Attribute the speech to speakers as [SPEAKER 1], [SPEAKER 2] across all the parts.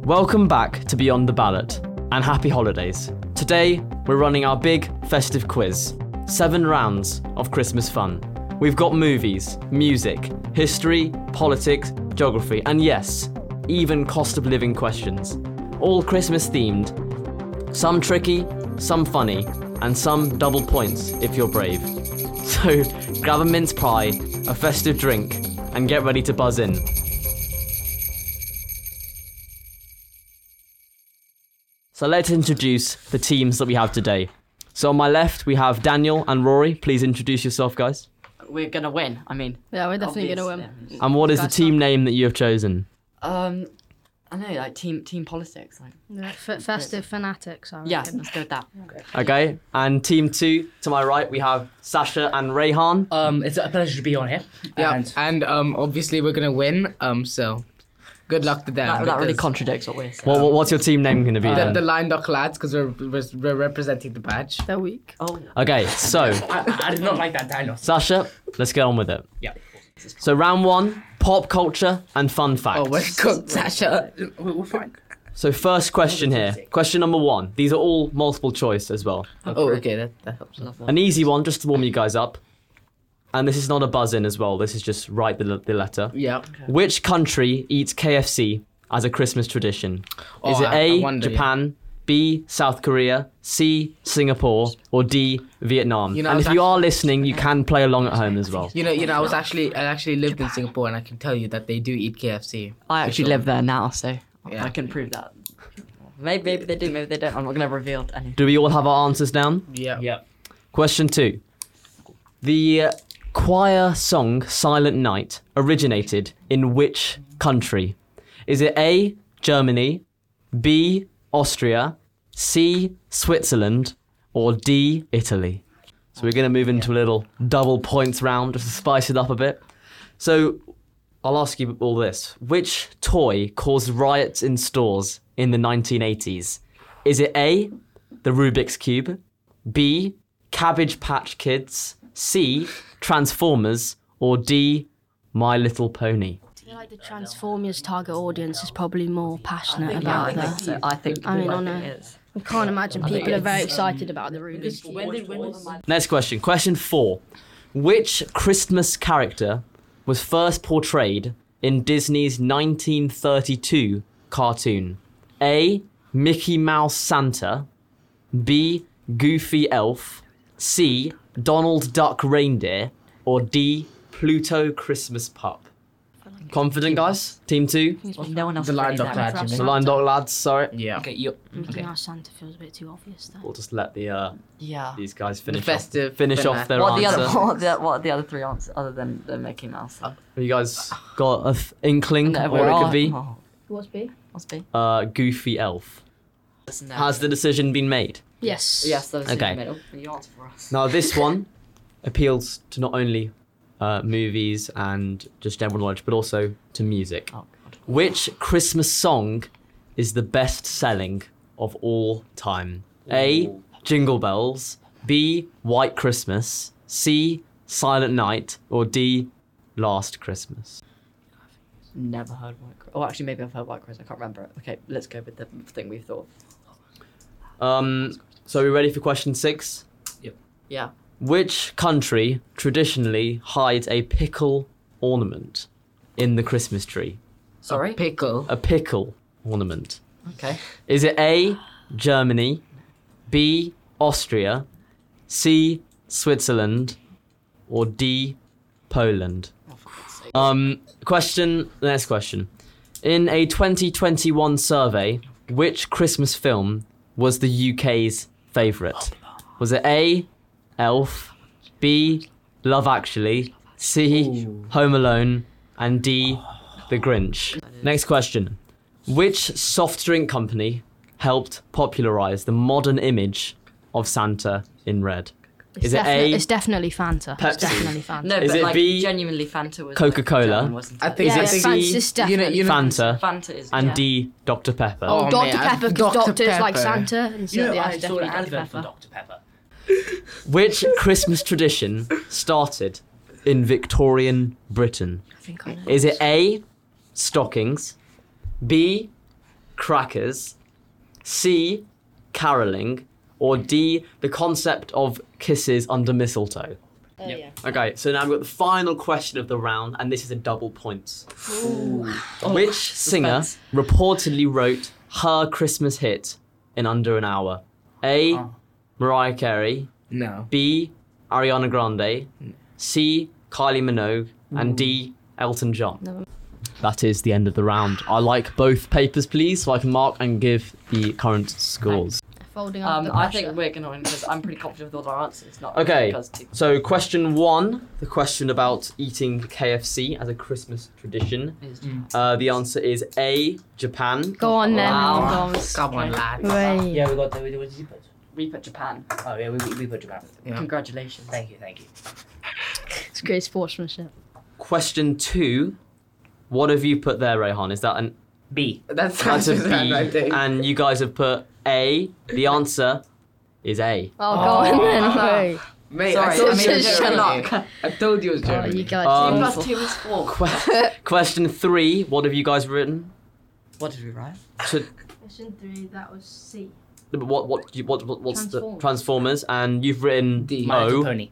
[SPEAKER 1] Welcome back to Beyond the Ballot, and happy holidays. Today, we're running our big festive quiz. 7 rounds of Christmas fun. We've got movies, music, history, politics, geography, and yes, even cost of living questions. All Christmas themed. Some tricky, some funny, and some double points if you're brave. So grab a mince pie, a festive drink, and get ready to buzz in. So let's introduce the teams that we have today. So on my left, we have Daniel and Rory. Please introduce yourself, guys.
[SPEAKER 2] We're going to win.
[SPEAKER 3] Yeah, we're definitely going to win.
[SPEAKER 1] And what is the team name that you have chosen?
[SPEAKER 2] I know, like team politics.
[SPEAKER 3] Festive fanatics.
[SPEAKER 2] Yeah, let's go with that.
[SPEAKER 1] Okay, and team 2, to my right, we have Sasha and Rayhan.
[SPEAKER 4] It's a pleasure to be on here.
[SPEAKER 5] Yeah, and obviously we're gonna win. So good luck to them.
[SPEAKER 2] That really contradicts what we're saying.
[SPEAKER 1] What's your team name going to be then?
[SPEAKER 5] The Lion Dock lads, because we're representing the badge.
[SPEAKER 3] They're weak.
[SPEAKER 2] Oh.
[SPEAKER 1] Okay, so
[SPEAKER 4] I did not like that dialogue.
[SPEAKER 1] Sasha, let's get on with it.
[SPEAKER 4] Yeah.
[SPEAKER 1] So round 1, pop culture and fun facts.
[SPEAKER 5] Oh, we're cooked, Sasha.
[SPEAKER 4] We're fine.
[SPEAKER 1] So first question here. Question number 1. These are all multiple choice as well.
[SPEAKER 5] Oh, okay, that helps.
[SPEAKER 1] An easy one, just to warm you guys up. And this is not a buzz-in as well. This is just write the letter.
[SPEAKER 5] Yeah.
[SPEAKER 2] Okay.
[SPEAKER 1] Which country eats KFC as a Christmas tradition? Is it
[SPEAKER 5] I
[SPEAKER 1] A,
[SPEAKER 5] wonder,
[SPEAKER 1] Japan, B, South Korea, C, Singapore, or D, Vietnam?
[SPEAKER 5] You know,
[SPEAKER 1] and
[SPEAKER 5] I
[SPEAKER 1] if
[SPEAKER 5] was
[SPEAKER 1] you are listening, you can play along at home as well.
[SPEAKER 5] You know, I actually lived in Singapore, and I can tell you that they do eat KFC.
[SPEAKER 2] I actually
[SPEAKER 5] sure.
[SPEAKER 2] live there now, so
[SPEAKER 5] Yeah.
[SPEAKER 2] I can prove that. Maybe they do, maybe they don't. I'm not going to reveal any.
[SPEAKER 1] Do we all have our answers down?
[SPEAKER 5] Yeah.
[SPEAKER 4] Yeah.
[SPEAKER 1] Question 2. The choir song Silent Night originated in which country? Is it A, Germany, B, Austria, C, Switzerland, or D, Italy? So we're going to move into a little double points round just to spice it up a bit. So I'll ask you all this. Which toy caused riots in stores in the 1980s? Is it A, the Rubik's Cube, B, Cabbage Patch Kids, C, Transformers, or D, My Little Pony?
[SPEAKER 3] I feel like the Transformers target audience is probably more passionate about that.
[SPEAKER 2] I think
[SPEAKER 3] I mean, on
[SPEAKER 2] it
[SPEAKER 3] a-
[SPEAKER 2] is.
[SPEAKER 3] I can't imagine people are very excited about the Rubik's Cube.
[SPEAKER 1] Next question. Question 4. Which Christmas character was first portrayed in Disney's 1932 cartoon? A, Mickey Mouse Santa, B, Goofy Elf, C, Donald Duck Reindeer, or D, Pluto Christmas Pup? Confident, guys? Team 2?
[SPEAKER 2] No one else.
[SPEAKER 5] The Lion Dock lads.
[SPEAKER 1] The Lion Dog lads, sorry.
[SPEAKER 5] Yeah.
[SPEAKER 4] Okay, you.
[SPEAKER 3] Mickey Mouse Santa feels a bit too obvious though.
[SPEAKER 1] We'll just let the
[SPEAKER 2] Yeah.
[SPEAKER 1] these guys finish
[SPEAKER 5] festive
[SPEAKER 1] off their
[SPEAKER 2] What
[SPEAKER 1] answer.
[SPEAKER 2] are the other 3 answers other than the Mickey Mouse?
[SPEAKER 1] Have you guys got an inkling
[SPEAKER 2] No,
[SPEAKER 1] what it could be?
[SPEAKER 2] Oh,
[SPEAKER 3] What's B?
[SPEAKER 2] must be.
[SPEAKER 1] Goofy Elf.
[SPEAKER 2] No.
[SPEAKER 1] Has the decision been made?
[SPEAKER 3] Yes.
[SPEAKER 2] Yes, that is
[SPEAKER 1] Okay.
[SPEAKER 2] in the middle. You answer for us.
[SPEAKER 1] Now this one appeals to not only movies and just general knowledge, but also to music.
[SPEAKER 2] Oh God.
[SPEAKER 1] Which Christmas song is the best selling of all time? A, Jingle Bells, B, White Christmas, C, Silent Night, or D, Last Christmas?
[SPEAKER 2] Never heard White Christmas. Oh, actually, maybe I've heard White Christmas. I can't remember it. Okay, let's go with the thing we thought.
[SPEAKER 1] So are we ready for question 6?
[SPEAKER 2] Yeah.
[SPEAKER 1] Which country traditionally hides a pickle ornament in the Christmas tree?
[SPEAKER 2] Sorry.
[SPEAKER 5] Pickle.
[SPEAKER 1] A pickle ornament.
[SPEAKER 2] Okay.
[SPEAKER 1] Is it A, Germany, B, Austria, C, Switzerland, or D, Poland? The next question. In a 2021 survey, which Christmas film was the UK's favourite? Was it A, Elf, B, Love Actually, C, Home Alone, and D, The Grinch? Next question. Which soft drink company helped popularise the modern image of Santa in red? Is it A,
[SPEAKER 3] It's definitely Fanta.
[SPEAKER 1] Pepsi?
[SPEAKER 3] It's definitely Fanta.
[SPEAKER 2] No,
[SPEAKER 1] Is
[SPEAKER 2] but
[SPEAKER 1] it
[SPEAKER 2] like
[SPEAKER 1] B,
[SPEAKER 2] genuinely Fanta was
[SPEAKER 1] Coca-Cola?
[SPEAKER 2] German, wasn't it?
[SPEAKER 5] I think
[SPEAKER 1] Is
[SPEAKER 3] Yeah,
[SPEAKER 1] it
[SPEAKER 3] Fanta
[SPEAKER 1] C,
[SPEAKER 3] is definitely
[SPEAKER 1] Fanta,
[SPEAKER 2] Fanta is.
[SPEAKER 1] and
[SPEAKER 3] Yeah.
[SPEAKER 1] D, Dr. Pepper?
[SPEAKER 5] Oh,
[SPEAKER 3] Dr.
[SPEAKER 5] man,
[SPEAKER 3] Pepper, because
[SPEAKER 5] Dr.
[SPEAKER 3] doctors like
[SPEAKER 5] Pepper.
[SPEAKER 3] Santa. And so,
[SPEAKER 4] You know,
[SPEAKER 3] yeah,
[SPEAKER 4] I
[SPEAKER 3] it's
[SPEAKER 4] saw an
[SPEAKER 3] definitely Dr.
[SPEAKER 4] advert for
[SPEAKER 3] Pepper.
[SPEAKER 4] Dr. Pepper.
[SPEAKER 1] Which Christmas tradition started in Victorian Britain?
[SPEAKER 3] I think I know.
[SPEAKER 1] Is it A, stockings, B, crackers, C, caroling, or D, the concept of kisses under mistletoe?
[SPEAKER 3] Yeah.
[SPEAKER 1] Okay, so now we've got the final question of the round, and this is a double points. Which singer reportedly wrote her Christmas hit in under an hour? A, Mariah Carey,
[SPEAKER 5] No.
[SPEAKER 1] B, Ariana Grande, C, Kylie Minogue, and D, Elton John.
[SPEAKER 3] No.
[SPEAKER 1] That is the end of the round. I like both papers, please, so I can mark and give the current scores.
[SPEAKER 3] Folding up the
[SPEAKER 2] I
[SPEAKER 3] pressure.
[SPEAKER 2] think we're going to win because I'm pretty confident with all our answers. Not
[SPEAKER 1] Okay,
[SPEAKER 2] because
[SPEAKER 1] so question 1, the question about eating KFC as a Christmas tradition. The answer is A, Japan.
[SPEAKER 3] Go on then.
[SPEAKER 2] Wow.
[SPEAKER 5] Come on, lad.
[SPEAKER 3] Wait.
[SPEAKER 4] Yeah, we got the. What did you put?
[SPEAKER 2] we put Japan.
[SPEAKER 4] Oh, yeah, we put Japan.
[SPEAKER 5] Yeah.
[SPEAKER 2] Congratulations.
[SPEAKER 4] Thank you, thank you.
[SPEAKER 3] It's great sportsmanship.
[SPEAKER 1] Question 2, what have you put there, Rayhan? Is that an
[SPEAKER 4] B.
[SPEAKER 5] That's
[SPEAKER 1] That's a
[SPEAKER 5] bad, I
[SPEAKER 1] B,
[SPEAKER 5] think.
[SPEAKER 1] and you guys have put A. The answer is A.
[SPEAKER 3] Oh, go on then. Wait.
[SPEAKER 5] Mate,
[SPEAKER 2] Sorry,
[SPEAKER 5] I told
[SPEAKER 2] I
[SPEAKER 5] you
[SPEAKER 2] mean,
[SPEAKER 5] it was
[SPEAKER 2] Sherlock.
[SPEAKER 5] Germany. I told you it was
[SPEAKER 3] Oh,
[SPEAKER 5] Germany.
[SPEAKER 3] you guys.
[SPEAKER 1] Um,
[SPEAKER 2] 2 plus 2 is 4.
[SPEAKER 1] Question 3, what have you guys written?
[SPEAKER 2] What did we write?
[SPEAKER 1] To,
[SPEAKER 3] Question 3, that was C.
[SPEAKER 1] what's the
[SPEAKER 3] Transformers.
[SPEAKER 1] Transformers? And you've written
[SPEAKER 5] D.
[SPEAKER 4] My Little
[SPEAKER 1] O.
[SPEAKER 4] Pony.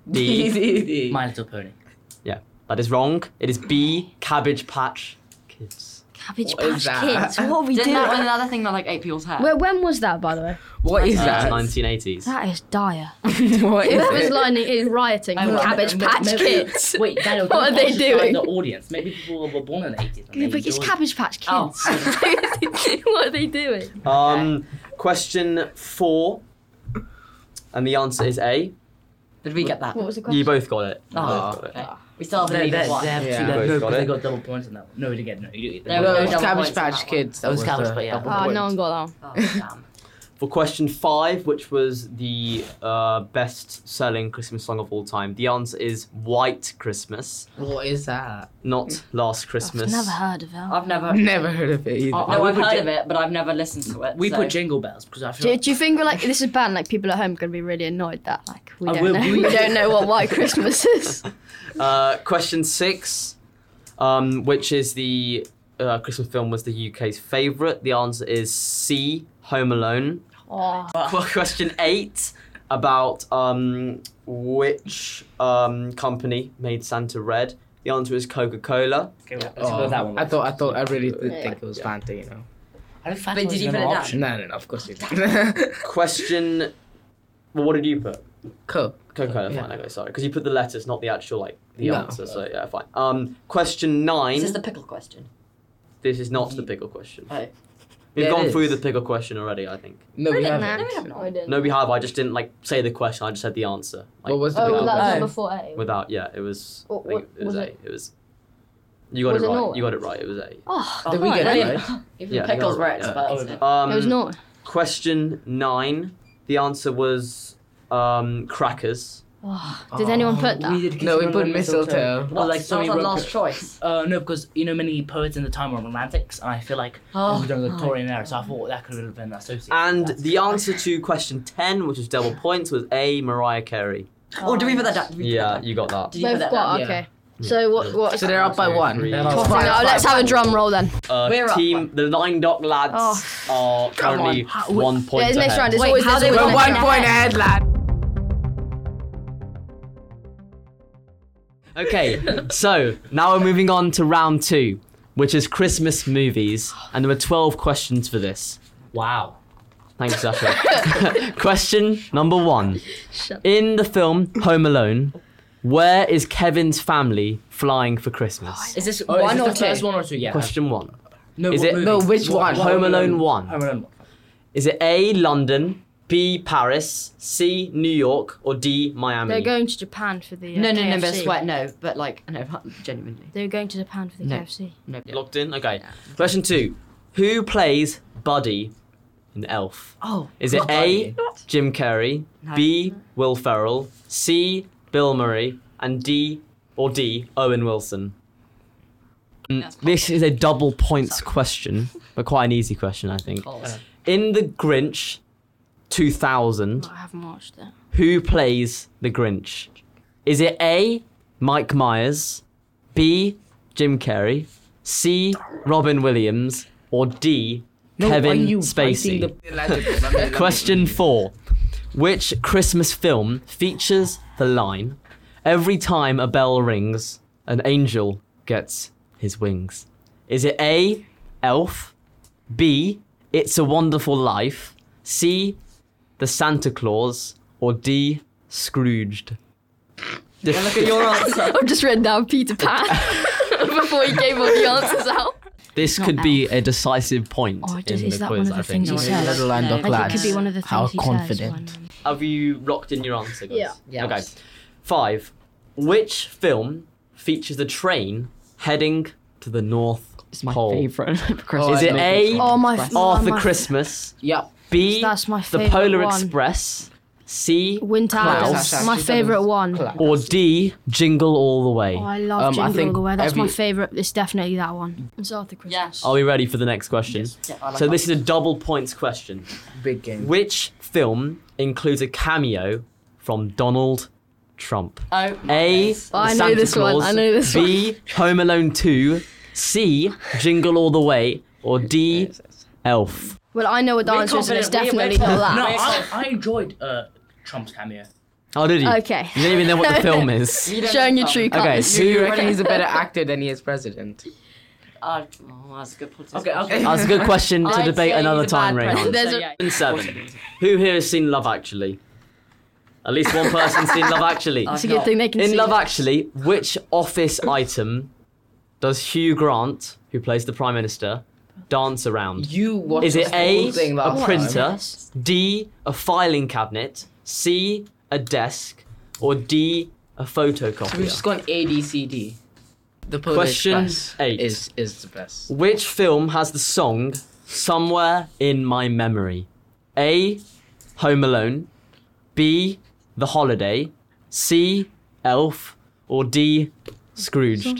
[SPEAKER 1] D.
[SPEAKER 4] My Little Pony.
[SPEAKER 1] That is wrong. It is B. Cabbage Patch Kids.
[SPEAKER 3] Cabbage
[SPEAKER 5] What is
[SPEAKER 3] Patch
[SPEAKER 5] that?
[SPEAKER 3] Kids. What are we
[SPEAKER 2] Didn't that
[SPEAKER 3] doing?
[SPEAKER 2] win another thing that like ate people's hair?
[SPEAKER 3] When was that, by the way?
[SPEAKER 5] What is that?
[SPEAKER 1] 1980s.
[SPEAKER 3] That is dire.
[SPEAKER 5] What
[SPEAKER 3] It was
[SPEAKER 5] is it?
[SPEAKER 3] lining is rioting
[SPEAKER 2] I
[SPEAKER 3] for
[SPEAKER 2] know.
[SPEAKER 3] Cabbage Patch Kids.
[SPEAKER 4] Wait, Daniel,
[SPEAKER 3] What
[SPEAKER 4] don't
[SPEAKER 3] are they
[SPEAKER 4] cast
[SPEAKER 3] doing?
[SPEAKER 4] The audience. Maybe people were born in the 80s. and
[SPEAKER 3] Yeah,
[SPEAKER 4] they
[SPEAKER 3] but it's
[SPEAKER 4] enjoyed it.
[SPEAKER 3] Cabbage Patch
[SPEAKER 2] Oh.
[SPEAKER 3] Kids. What are they doing?
[SPEAKER 1] Question 4, and the answer is A.
[SPEAKER 2] Did we get that?
[SPEAKER 3] What was the question?
[SPEAKER 1] You both got it. You
[SPEAKER 2] Oh,
[SPEAKER 1] both got it.
[SPEAKER 2] okay. We still haven't
[SPEAKER 4] They
[SPEAKER 2] needed one.
[SPEAKER 5] Yeah.
[SPEAKER 1] Both
[SPEAKER 4] No,
[SPEAKER 1] got
[SPEAKER 4] because they
[SPEAKER 1] it.
[SPEAKER 4] got double points on that one. No, we didn't get no. You didn't
[SPEAKER 2] There
[SPEAKER 4] get
[SPEAKER 2] was
[SPEAKER 5] No,
[SPEAKER 2] no
[SPEAKER 5] it was
[SPEAKER 2] double
[SPEAKER 5] Cabbage
[SPEAKER 2] points on
[SPEAKER 5] Patch
[SPEAKER 2] that
[SPEAKER 5] Kids. That
[SPEAKER 4] It
[SPEAKER 5] was
[SPEAKER 4] was Cabbage
[SPEAKER 5] the
[SPEAKER 4] Patch, yeah.
[SPEAKER 5] double
[SPEAKER 3] Oh,
[SPEAKER 5] points.
[SPEAKER 3] no one got that.
[SPEAKER 2] Oh, damn.
[SPEAKER 1] For question 5, which was the best-selling Christmas song of all time, the answer is White Christmas,
[SPEAKER 5] What is that?
[SPEAKER 1] not Last Christmas.
[SPEAKER 3] I've never heard of it.
[SPEAKER 2] I've never.
[SPEAKER 5] I've never heard of it either.
[SPEAKER 2] No,
[SPEAKER 4] we
[SPEAKER 2] I've
[SPEAKER 4] put
[SPEAKER 2] heard
[SPEAKER 4] Jin-
[SPEAKER 2] of it, but I've never listened to it.
[SPEAKER 4] We
[SPEAKER 2] so.
[SPEAKER 4] put Jingle Bells because I feel
[SPEAKER 3] Do you think we're like this is bad? Like people at home are gonna be really annoyed that like we
[SPEAKER 4] I
[SPEAKER 3] don't
[SPEAKER 4] will
[SPEAKER 3] know.
[SPEAKER 4] be.
[SPEAKER 3] We don't know what White Christmas is.
[SPEAKER 1] Question 6, which is the Christmas film was the UK's favourite. The answer is C, Home Alone.
[SPEAKER 3] Oh,
[SPEAKER 1] Question 8, about which company made Santa red. The answer is Coca-Cola.
[SPEAKER 4] Okay, well, let's go with that one.
[SPEAKER 5] I really did
[SPEAKER 3] Yeah.
[SPEAKER 5] think it was Fanta, you know.
[SPEAKER 4] I don't
[SPEAKER 2] But did you put it down?
[SPEAKER 5] No, of course you didn't.
[SPEAKER 1] Question, well, what did you put?
[SPEAKER 5] Cool.
[SPEAKER 1] Coca-Cola,
[SPEAKER 5] Yeah.
[SPEAKER 1] fine, okay, sorry. Because you put the letters, not the actual, like, the
[SPEAKER 5] No.
[SPEAKER 1] answer, so yeah, fine. Question 9.
[SPEAKER 2] Is this the pickle question?
[SPEAKER 1] This is not the pickle question.
[SPEAKER 2] Oh.
[SPEAKER 1] We've
[SPEAKER 5] Yeah, it
[SPEAKER 1] gone through
[SPEAKER 5] is.
[SPEAKER 1] the pickle question already, I think.
[SPEAKER 5] No, we
[SPEAKER 2] Really?
[SPEAKER 5] haven't.
[SPEAKER 2] No, we haven't.
[SPEAKER 3] I didn't.
[SPEAKER 1] No, we have. I just didn't, like, say the question. I just said the answer. Like,
[SPEAKER 5] What was the
[SPEAKER 3] Oh,
[SPEAKER 5] pickle
[SPEAKER 3] that was
[SPEAKER 5] question?
[SPEAKER 3] number 4A.
[SPEAKER 1] without, yeah, it was,
[SPEAKER 3] What-
[SPEAKER 1] I think it was
[SPEAKER 3] was
[SPEAKER 1] A.
[SPEAKER 3] it?
[SPEAKER 1] It was, you got
[SPEAKER 3] Was
[SPEAKER 1] it
[SPEAKER 3] it
[SPEAKER 1] right.
[SPEAKER 3] Norway?
[SPEAKER 1] You got it right. It was A.
[SPEAKER 3] Oh,
[SPEAKER 5] Did we get it
[SPEAKER 2] Brilliant.
[SPEAKER 5] right?
[SPEAKER 2] Even
[SPEAKER 1] Yeah,
[SPEAKER 2] the pickles
[SPEAKER 1] you
[SPEAKER 2] were
[SPEAKER 1] got it right.
[SPEAKER 2] experts.
[SPEAKER 3] it was not.
[SPEAKER 1] Question 9. The answer was crackers.
[SPEAKER 3] Oh, did anyone put that?
[SPEAKER 5] No, we put mistletoe.
[SPEAKER 4] Well, like
[SPEAKER 2] That
[SPEAKER 4] so
[SPEAKER 2] was
[SPEAKER 4] many
[SPEAKER 2] our last choice.
[SPEAKER 4] No, because you know many poets in the time were romantics, and I feel like
[SPEAKER 2] Oh,
[SPEAKER 4] during the Victorian era, so I thought that could have been associated.
[SPEAKER 1] And
[SPEAKER 4] That's-
[SPEAKER 1] the answer to question 10, which was double points, was A, Mariah Carey.
[SPEAKER 2] Oh, did we put that down? Did we put that
[SPEAKER 1] Yeah,
[SPEAKER 2] down?
[SPEAKER 1] you got that.
[SPEAKER 2] Did you put
[SPEAKER 3] Both
[SPEAKER 2] that
[SPEAKER 3] got
[SPEAKER 2] down?
[SPEAKER 5] Yeah.
[SPEAKER 3] okay. So what?
[SPEAKER 5] So they're up by one.
[SPEAKER 1] Three.
[SPEAKER 4] They're up.
[SPEAKER 5] Top
[SPEAKER 3] So
[SPEAKER 5] five.
[SPEAKER 3] now let's have a drum roll then.
[SPEAKER 2] We're up
[SPEAKER 1] Team, the Nine Dog lads are currently
[SPEAKER 5] on.
[SPEAKER 1] 1 point
[SPEAKER 3] Yeah, it's next
[SPEAKER 1] ahead.
[SPEAKER 3] round. It's
[SPEAKER 2] Wait,
[SPEAKER 3] always
[SPEAKER 2] how
[SPEAKER 3] this
[SPEAKER 2] they
[SPEAKER 3] way.
[SPEAKER 2] were
[SPEAKER 5] We're
[SPEAKER 2] one
[SPEAKER 5] 1 point ahead, lad.
[SPEAKER 1] Okay, so now we're moving on to round 2, which is Christmas movies, and there were 12 questions for this.
[SPEAKER 4] Wow.
[SPEAKER 1] Thanks, Sasha. Question number 1.
[SPEAKER 3] Shut-
[SPEAKER 1] In the film Home Alone, where is Kevin's family flying for Christmas?
[SPEAKER 2] Is this
[SPEAKER 4] Oh,
[SPEAKER 2] one
[SPEAKER 4] is
[SPEAKER 2] or
[SPEAKER 4] this the
[SPEAKER 2] two?
[SPEAKER 4] first one or two? Yeah.
[SPEAKER 1] Question 1.
[SPEAKER 4] No,
[SPEAKER 1] Is
[SPEAKER 4] what
[SPEAKER 1] it-
[SPEAKER 4] movie?
[SPEAKER 5] No, which one?
[SPEAKER 1] Home Alone 1.
[SPEAKER 4] Home Alone 1.
[SPEAKER 1] Is it A, London, B, Paris, C, New York, or D, Miami?
[SPEAKER 3] They're going to Japan for the
[SPEAKER 2] No,
[SPEAKER 3] KFC.
[SPEAKER 2] but I swear, no. But like, no, genuinely.
[SPEAKER 3] They're going to Japan for the
[SPEAKER 2] No.
[SPEAKER 3] KFC.
[SPEAKER 2] No.
[SPEAKER 1] Locked in? Okay. Question 2. Who plays Buddy in Elf?
[SPEAKER 2] Oh,
[SPEAKER 1] Is it A, Jim Carrey,
[SPEAKER 2] No.
[SPEAKER 1] B, Will Ferrell, C, Bill Murray, and D, Owen Wilson? This is a double points question, but quite an easy question, I think. In The Grinch 2000,
[SPEAKER 3] I haven't watched it.
[SPEAKER 1] who plays the Grinch? Is it A, Mike Myers, B, Jim Carrey, C, Robin Williams, or D,
[SPEAKER 5] No,
[SPEAKER 1] Kevin
[SPEAKER 5] are you
[SPEAKER 1] Spacey.
[SPEAKER 5] fighting the-
[SPEAKER 1] Question 4. Which Christmas film features the line, "Every time a bell rings, an angel gets his wings"? Is it A, Elf, B, It's a Wonderful Life, C, The Santa Claus, or D, Scrooged?
[SPEAKER 2] Look at your answer.
[SPEAKER 3] I've just written down Peter Pan before he gave all the answers out.
[SPEAKER 1] This could be a decisive point
[SPEAKER 3] Oh,
[SPEAKER 1] in
[SPEAKER 3] is
[SPEAKER 1] the
[SPEAKER 3] that
[SPEAKER 1] quiz,
[SPEAKER 3] one of the
[SPEAKER 1] I think.
[SPEAKER 3] things he says?
[SPEAKER 5] Netherlands
[SPEAKER 2] Yeah.
[SPEAKER 5] or
[SPEAKER 3] Like, it
[SPEAKER 5] clads.
[SPEAKER 3] could be one of the things
[SPEAKER 5] How
[SPEAKER 3] he
[SPEAKER 5] confident.
[SPEAKER 3] says.
[SPEAKER 1] Have you locked in your answer, guys?
[SPEAKER 3] Yeah.
[SPEAKER 2] Yeah.
[SPEAKER 1] Okay. 5. Which film features a train heading to the North
[SPEAKER 2] It's my
[SPEAKER 1] Pole?
[SPEAKER 2] favourite.
[SPEAKER 1] Is it A,
[SPEAKER 3] Oh, my
[SPEAKER 1] Arthur
[SPEAKER 3] my-
[SPEAKER 1] Christmas,
[SPEAKER 5] Yep.
[SPEAKER 1] B,
[SPEAKER 3] That's my
[SPEAKER 1] The
[SPEAKER 3] favourite
[SPEAKER 1] Polar
[SPEAKER 3] one.
[SPEAKER 1] Express, C,
[SPEAKER 3] Winter
[SPEAKER 1] Klaus,
[SPEAKER 3] Adams, my favourite one.
[SPEAKER 1] or D, Jingle All the Way?
[SPEAKER 3] Oh, I love
[SPEAKER 5] I
[SPEAKER 3] Jingle All
[SPEAKER 5] think
[SPEAKER 3] the Way. That's my
[SPEAKER 5] every-
[SPEAKER 3] favourite. It's definitely that one. It's Arthur Christmas.
[SPEAKER 2] Yes.
[SPEAKER 1] Are we ready for the next question?
[SPEAKER 2] Yeah, I like
[SPEAKER 1] So
[SPEAKER 2] that.
[SPEAKER 1] this is a double points question.
[SPEAKER 5] Big game.
[SPEAKER 1] Which film includes a cameo from Donald Trump?
[SPEAKER 2] Oh,
[SPEAKER 1] A,
[SPEAKER 2] yes.
[SPEAKER 1] The
[SPEAKER 3] I know
[SPEAKER 1] Santa
[SPEAKER 3] this one,
[SPEAKER 1] Claus,
[SPEAKER 3] I know this
[SPEAKER 1] B, Home Alone 2, C, Jingle All the Way, or D, Elf?
[SPEAKER 3] Well, I know what the
[SPEAKER 4] We're
[SPEAKER 3] answer is, and it's
[SPEAKER 4] confident, we're
[SPEAKER 3] definitely not
[SPEAKER 4] No,
[SPEAKER 3] that.
[SPEAKER 4] I enjoyed Trump's cameo.
[SPEAKER 1] Oh, did you?
[SPEAKER 3] Okay.
[SPEAKER 1] You don't even know what the film is.
[SPEAKER 2] You don't
[SPEAKER 3] Showing
[SPEAKER 2] know
[SPEAKER 3] your
[SPEAKER 2] that
[SPEAKER 3] true
[SPEAKER 2] one.
[SPEAKER 1] Okay,
[SPEAKER 3] colours.
[SPEAKER 1] so
[SPEAKER 5] Do you reckon he's a better actor than he is president?
[SPEAKER 2] Oh, that's a good political
[SPEAKER 4] Okay,
[SPEAKER 2] question.
[SPEAKER 4] okay.
[SPEAKER 1] That's a good question to
[SPEAKER 2] I'd
[SPEAKER 1] debate
[SPEAKER 2] say
[SPEAKER 1] another
[SPEAKER 2] he's a bad
[SPEAKER 1] time, Rayhan.
[SPEAKER 2] president,
[SPEAKER 3] There's
[SPEAKER 2] so
[SPEAKER 3] a-
[SPEAKER 2] yeah.
[SPEAKER 1] Question 7. Who here has seen Love Actually? At least one person's seen Love Actually.
[SPEAKER 3] It's a good thing they can
[SPEAKER 1] In
[SPEAKER 3] see
[SPEAKER 1] Love
[SPEAKER 3] it.
[SPEAKER 1] Actually, which office item does Hugh Grant, who plays the Prime Minister, dance around?
[SPEAKER 5] You watched
[SPEAKER 1] Is it
[SPEAKER 5] the
[SPEAKER 1] A,
[SPEAKER 5] whole thing
[SPEAKER 1] a
[SPEAKER 5] last time.
[SPEAKER 1] printer, D, a filing cabinet, C, a desk, or D, a
[SPEAKER 5] So we've
[SPEAKER 1] photocopier?
[SPEAKER 5] just gone A, D, C, D. The Polar
[SPEAKER 1] Question
[SPEAKER 5] Express
[SPEAKER 1] 8.
[SPEAKER 5] is the best.
[SPEAKER 1] Which film has the song Somewhere in My Memory? A, Home Alone, B, The Holiday, C, Elf, or D, Scrooged?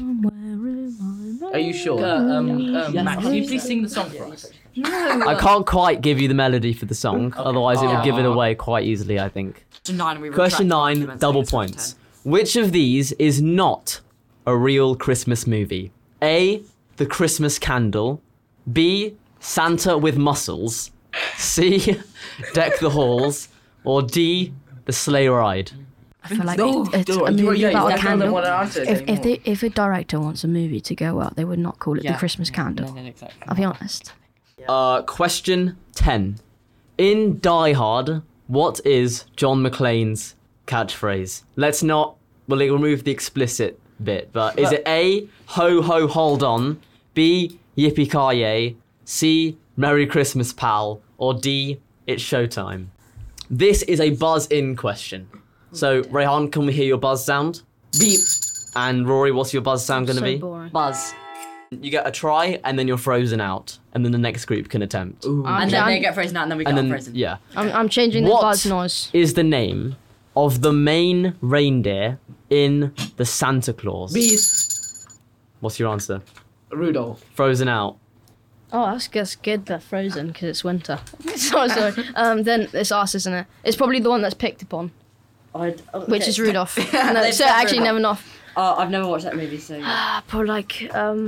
[SPEAKER 5] Are you sure?
[SPEAKER 4] Max, can you please sing the song for us?
[SPEAKER 1] I can't quite give you the melody for the song, otherwise it would give it away quite easily, I think. Question 9, double points. Which of these is not a real Christmas movie? A, The Christmas Candle, B, Santa with Muscles, C, Deck the Halls, or D, The Sleigh Ride?
[SPEAKER 3] I feel like
[SPEAKER 5] No,
[SPEAKER 3] it's a
[SPEAKER 5] dude,
[SPEAKER 3] movie
[SPEAKER 5] yeah,
[SPEAKER 3] about a
[SPEAKER 5] that's not
[SPEAKER 3] candle.
[SPEAKER 5] what I answered anymore.
[SPEAKER 3] If a director wants a movie to go well, they would not call it The Christmas Candle.
[SPEAKER 2] No, exactly.
[SPEAKER 3] I'll be honest.
[SPEAKER 1] Question 10. In Die Hard, what is John McClane's catchphrase? We'll remove the explicit bit, but is it A, ho ho hold on, B, yippee ki yay, C, Merry Christmas pal, or D, it's showtime? This is a buzz-in question. So, Rayhan, can we hear your buzz sound?
[SPEAKER 5] Beep.
[SPEAKER 1] And Rory, what's your buzz sound going to
[SPEAKER 3] So
[SPEAKER 1] be?
[SPEAKER 3] boring.
[SPEAKER 2] Buzz.
[SPEAKER 1] You get a try, and then you're frozen out, and then the next group can attempt.
[SPEAKER 5] Ooh.
[SPEAKER 2] And then they get frozen out, and then we
[SPEAKER 1] And
[SPEAKER 2] get
[SPEAKER 1] then,
[SPEAKER 2] frozen.
[SPEAKER 1] yeah.
[SPEAKER 3] I'm changing the
[SPEAKER 1] What
[SPEAKER 3] buzz noise.
[SPEAKER 1] is the name of the main reindeer in the Santa Claus?
[SPEAKER 5] Beast.
[SPEAKER 1] What's your answer?
[SPEAKER 5] Rudolph.
[SPEAKER 1] Frozen out.
[SPEAKER 3] Oh, that's good. They're frozen because it's winter. so sorry. Then it's us, isn't it? It's probably the one that's picked upon, which is Rudolph. No,
[SPEAKER 2] They've
[SPEAKER 3] so
[SPEAKER 2] said
[SPEAKER 3] actually,
[SPEAKER 2] Rudolph.
[SPEAKER 3] never enough.
[SPEAKER 2] I've never watched that movie, so yeah.
[SPEAKER 3] Probably like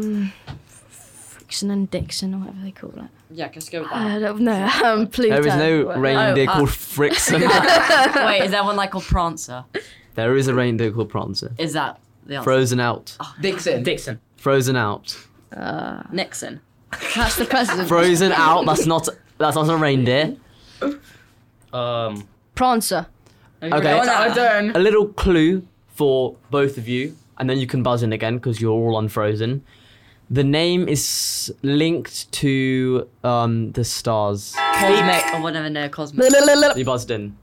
[SPEAKER 3] Frickson and Dixon or whatever they call it.
[SPEAKER 2] Yeah, let's go with
[SPEAKER 3] I
[SPEAKER 2] that.
[SPEAKER 3] don't know. Pluto.
[SPEAKER 1] There is no reindeer
[SPEAKER 2] Oh,
[SPEAKER 1] called Frickson.
[SPEAKER 2] Wait, is there one like called Prancer?
[SPEAKER 1] There is a reindeer called Prancer.
[SPEAKER 2] Is that the answer?
[SPEAKER 1] Frozen out.
[SPEAKER 5] Dixon.
[SPEAKER 4] Dixon.
[SPEAKER 1] Frozen out.
[SPEAKER 2] Nixon.
[SPEAKER 3] That's the president.
[SPEAKER 1] Frozen out. That's not a reindeer.
[SPEAKER 3] Prancer.
[SPEAKER 1] Okay.
[SPEAKER 5] Our turn.
[SPEAKER 1] A little clue for both of you, and then you can buzz in again because you're all unfrozen. The name is linked to the stars.
[SPEAKER 2] Cosmic or whatever. No, Cosmic.
[SPEAKER 1] You buzzed in.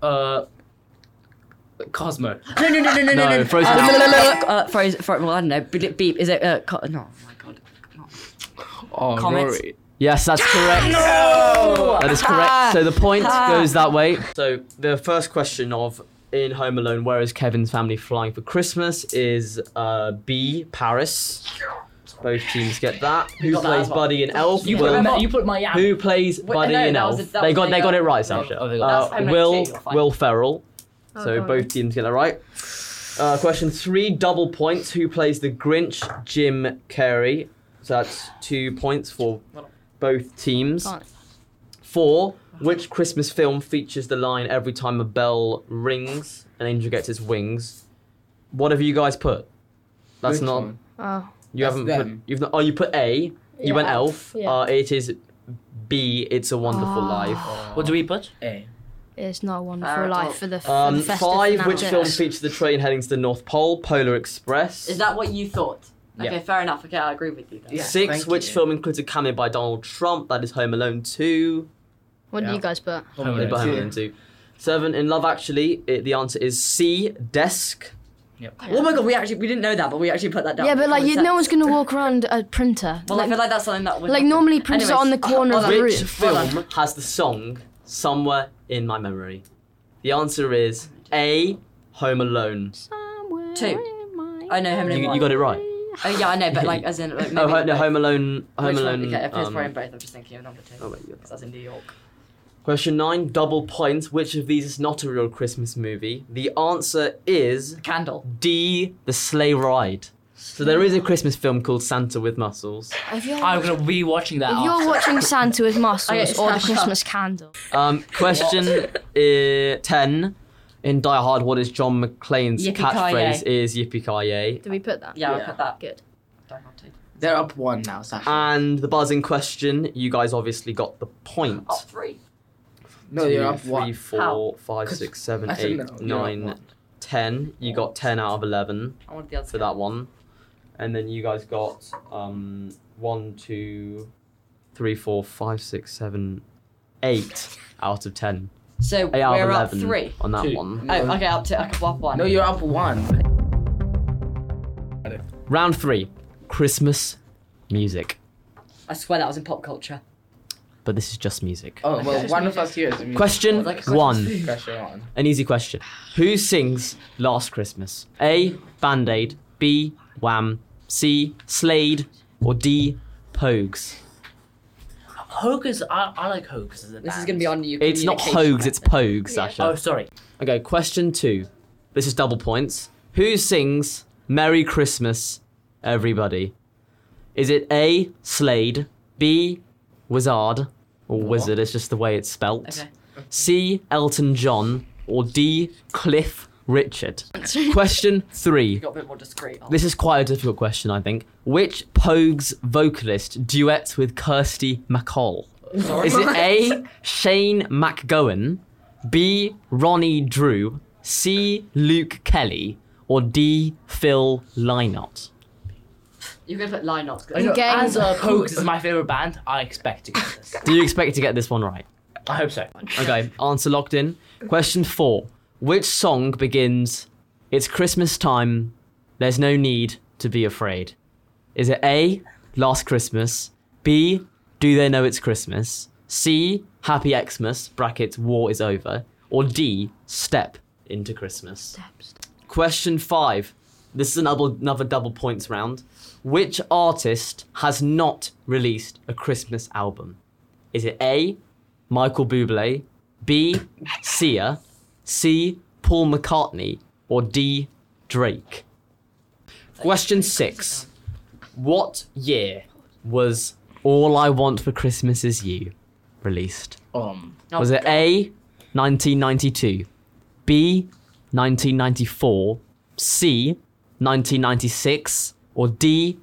[SPEAKER 4] Cosmo.
[SPEAKER 2] No.
[SPEAKER 1] Frozen out.
[SPEAKER 2] Well, I don't know. Beep. Is it? No. Oh my god.
[SPEAKER 5] Oh,
[SPEAKER 2] Comets.
[SPEAKER 5] Rory.
[SPEAKER 1] Yes, that's correct. That is correct. So the point goes that way. So the first question of in Home Alone, where is Kevin's family flying for Christmas? Is B, Paris. Both teams get that. Who
[SPEAKER 4] got that
[SPEAKER 1] plays
[SPEAKER 4] as well.
[SPEAKER 1] Buddy and Elf?
[SPEAKER 4] You
[SPEAKER 1] Will-
[SPEAKER 4] put my yam.
[SPEAKER 1] Who plays Buddy
[SPEAKER 2] no,
[SPEAKER 1] and
[SPEAKER 2] that
[SPEAKER 1] Elf?
[SPEAKER 2] was- that
[SPEAKER 1] They
[SPEAKER 2] was
[SPEAKER 1] got
[SPEAKER 2] the,
[SPEAKER 1] it right,
[SPEAKER 4] oh,
[SPEAKER 1] Sasha.
[SPEAKER 4] they got
[SPEAKER 2] That's
[SPEAKER 1] Will
[SPEAKER 2] MHT, you're fine.
[SPEAKER 1] Will Ferrell. So
[SPEAKER 3] go
[SPEAKER 1] both
[SPEAKER 3] on.
[SPEAKER 1] teams get that right. Question 3, double points. Who plays the Grinch? Jim Carrey. So that's 2 points for both teams.
[SPEAKER 3] Can't.
[SPEAKER 1] 4. Which Christmas film features the line "Every time a bell rings, an angel gets its wings"? What have you guys put? That's
[SPEAKER 5] Which
[SPEAKER 1] not.
[SPEAKER 5] one?
[SPEAKER 3] Oh.
[SPEAKER 1] You
[SPEAKER 5] That's
[SPEAKER 1] haven't
[SPEAKER 5] them.
[SPEAKER 1] put. You've not. Oh, you put A. You went Elf.
[SPEAKER 3] Yeah.
[SPEAKER 1] It is B. It's a Wonderful Life.
[SPEAKER 4] What do we put?
[SPEAKER 5] A.
[SPEAKER 3] It's not a wonderful life for the festive
[SPEAKER 1] 5. Which film
[SPEAKER 3] fanatics.
[SPEAKER 1] features the train heading to the North Pole? Polar Express.
[SPEAKER 2] Is that what you thought?
[SPEAKER 1] Yeah.
[SPEAKER 2] Okay, fair enough. Okay, I agree with you. Then.
[SPEAKER 5] Yeah.
[SPEAKER 1] 6.
[SPEAKER 5] thank
[SPEAKER 1] Which
[SPEAKER 5] you.
[SPEAKER 1] film includes a cameo by Donald Trump? That is Home Alone 2.
[SPEAKER 3] What did
[SPEAKER 5] Yeah.
[SPEAKER 3] you guys put?
[SPEAKER 1] Home Alone 2. 7. In Love Actually, the answer is C. Desk.
[SPEAKER 2] Oh my god, we didn't know that, but we actually put that down.
[SPEAKER 3] Yeah, but like,
[SPEAKER 2] Common
[SPEAKER 3] no one's
[SPEAKER 2] sense.
[SPEAKER 3] gonna walk around a printer.
[SPEAKER 2] Well, I
[SPEAKER 3] like,
[SPEAKER 2] feel like that's something that would
[SPEAKER 3] like
[SPEAKER 2] happen.
[SPEAKER 3] normally printers are on the corner of the
[SPEAKER 1] Which
[SPEAKER 3] roof.
[SPEAKER 1] film has the song Somewhere in My Memory? The answer is A. Home Alone.
[SPEAKER 3] Somewhere
[SPEAKER 2] 2.
[SPEAKER 3] in my-
[SPEAKER 2] I know Home Alone.
[SPEAKER 1] You got it right.
[SPEAKER 2] Oh yeah, I know, but like as in like maybe.
[SPEAKER 1] No, Home Alone. Home
[SPEAKER 2] Which
[SPEAKER 1] Alone.
[SPEAKER 2] one? Okay, if it's probably in both, I'm just thinking of number 2.
[SPEAKER 1] Oh, wait, you got
[SPEAKER 2] Because that's in New York.
[SPEAKER 1] Question 9. Double points. Which of these is not a real Christmas movie? The answer is
[SPEAKER 2] Candle.
[SPEAKER 1] D. The Sleigh Ride. So there is a Christmas film called Santa with Muscles.
[SPEAKER 3] If you're,
[SPEAKER 4] I'm gonna be watching that.
[SPEAKER 3] if you're watching Santa with muscles
[SPEAKER 2] Okay,
[SPEAKER 3] or the
[SPEAKER 2] shut
[SPEAKER 3] Christmas candle,
[SPEAKER 1] Question 10. In Die Hard, what is John McClane's
[SPEAKER 2] Yippee-ki-yay.
[SPEAKER 1] catchphrase? Is Yippee-ki-yay.
[SPEAKER 3] did we put that?
[SPEAKER 2] Yeah, I
[SPEAKER 5] Yeah.
[SPEAKER 2] put that.
[SPEAKER 3] Good.
[SPEAKER 2] Don't have to.
[SPEAKER 5] They're up 1 now, Sasha.
[SPEAKER 1] And the buzzing question, you guys obviously got the point.
[SPEAKER 2] Up 3.
[SPEAKER 5] no,
[SPEAKER 1] 2,
[SPEAKER 5] you're up
[SPEAKER 1] 3,
[SPEAKER 5] 1.
[SPEAKER 1] 4,
[SPEAKER 2] How?
[SPEAKER 1] 5, 6, 7,
[SPEAKER 5] I
[SPEAKER 1] 8,
[SPEAKER 5] don't know, you're up
[SPEAKER 1] 9,
[SPEAKER 5] 1.
[SPEAKER 1] 10. You got 10 out of 11
[SPEAKER 2] I wanted the other
[SPEAKER 1] for that one. And then you guys got 1, 2, 3, 4, 5, 6, 7, 8 out of 10.
[SPEAKER 2] So
[SPEAKER 1] 8 out
[SPEAKER 2] we're
[SPEAKER 1] of
[SPEAKER 2] up
[SPEAKER 1] 11
[SPEAKER 2] 3.
[SPEAKER 1] on that
[SPEAKER 5] 2.
[SPEAKER 1] one.
[SPEAKER 2] Oh, okay, up 2. I could up 1.
[SPEAKER 5] No, you're up 1.
[SPEAKER 1] Round 3. Christmas music.
[SPEAKER 2] I swear that was in pop culture.
[SPEAKER 1] But this is just music.
[SPEAKER 5] Oh, well, one of us here is a music
[SPEAKER 1] Question
[SPEAKER 2] Like a
[SPEAKER 1] 1.
[SPEAKER 5] pressure on.
[SPEAKER 1] An easy question. Who sings Last Christmas? A. Band Aid. B. Wham. C. Slade. Or D. Pogues.
[SPEAKER 4] Hoax. I like Hoax as a band.
[SPEAKER 2] This is going to be on you.
[SPEAKER 1] It's not Pogues, it's Pogues, Sasha.
[SPEAKER 4] Oh, sorry.
[SPEAKER 1] Okay, question 2. This is double points. Who sings Merry Christmas, Everybody? Is it A. Slade. B. Wizard. Or Wizard, it's just the way it's spelt.
[SPEAKER 2] Okay.
[SPEAKER 1] C. Elton John. Or D. Cliff Richard. Question 3.
[SPEAKER 2] Got a bit more discreet.
[SPEAKER 1] This is quite a difficult question, I think. Which Pogues vocalist duets with Kirsty MacColl? Is it A. Shane MacGowan, B. Ronnie Drew, C. Luke Kelly, or D. Phil Lynott?
[SPEAKER 2] You're going to put line ups.
[SPEAKER 3] Okay.
[SPEAKER 4] As Hoax is my favorite band, I expect to get this.
[SPEAKER 1] Do you expect to get this one right?
[SPEAKER 4] I hope so.
[SPEAKER 1] Okay, answer locked in. Question 4. Which song begins, "It's Christmas time, there's no need to be afraid"? Is it A. Last Christmas, B. Do They Know It's Christmas, C. Happy Xmas, brackets, war is over, or D. Step into Christmas? Question 5. This is another double points round. Which artist has not released a Christmas album? Is it A. Michael Bublé, B. Sia, C. Paul McCartney, or D. Drake? Question 6. What year was All I Want for Christmas Is You released? Was it A. 1992, B. 1994, C. 1996, or D.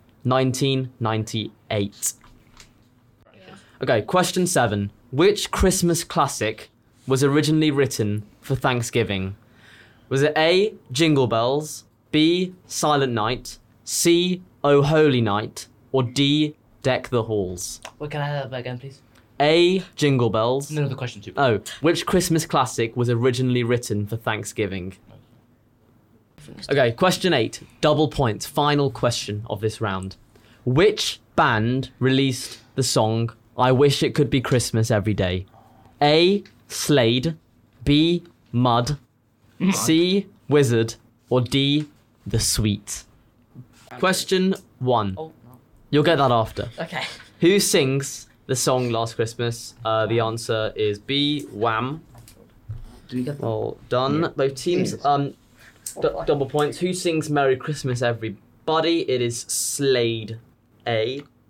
[SPEAKER 1] 1998? Okay, question 7. Which Christmas classic was originally written for Thanksgiving? Was it A. Jingle Bells, B. Silent Night, C. Oh Holy Night, or D. Deck the Halls?
[SPEAKER 4] What can I have that again, please?
[SPEAKER 1] A. Jingle Bells.
[SPEAKER 4] No, the question 2.
[SPEAKER 1] Oh, which Christmas classic was originally written for Thanksgiving? Okay, question 8. Double points. Final question of this round. Which band released the song I Wish It Could Be Christmas Every Day? A. Slade, B. Mud, C. Wizard, or D. The Sweet? Question 1.
[SPEAKER 2] Oh, no.
[SPEAKER 1] You'll get that after.
[SPEAKER 2] Okay.
[SPEAKER 1] Who sings the song Last Christmas? The answer is B. Wham.
[SPEAKER 5] Do we get that?
[SPEAKER 1] Well done.
[SPEAKER 5] Yeah.
[SPEAKER 1] Both teams. Double points. Who sings Merry Christmas Everybody? It is Slade. A.